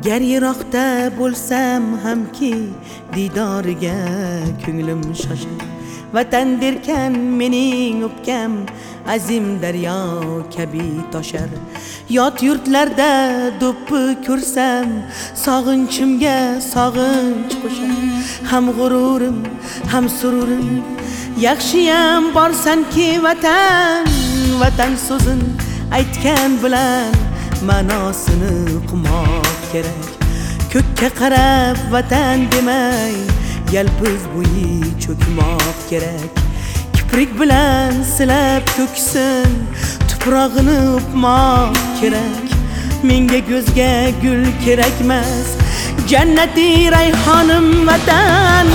Gar yiroqda bo'lsam hamki didoriga ko'nglim shoshar. Vatan derkan mening o'pkam azim daryo kabi toshar. Yot yurtlarda do'ppi ko'rsam sog'inchimga sog'inch qo'shar. Ham g'ururim ham sururim yaxshiyam borsanki vatan. Vatan so'zin aytgan bilan ma'nosini uqmoq kerak. Ko'kka qarab vatan demay yalpiz bo'yi cho'kmoq kerak. Kiprik bilan silab ko'ksin tuprog'ini o'pmoq kerak. Menga ko'zga gul kerakmas jannati rayhonim vatan.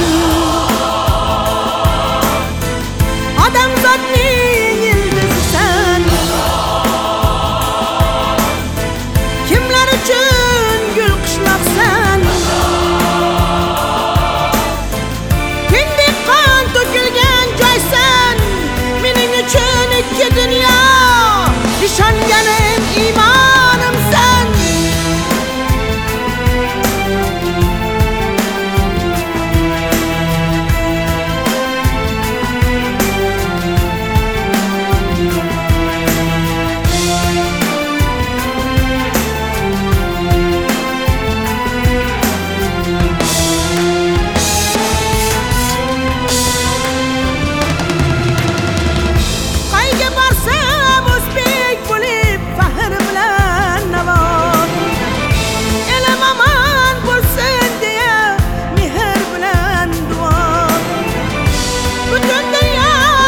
Odamzodning ildizisan, kimlar uchun gul qishloqsan. Tindek qon to'kilgan joysan, mening uchun ikki dunyo. Ishonganim iymonimsan.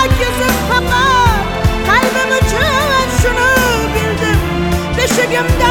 Beshigimda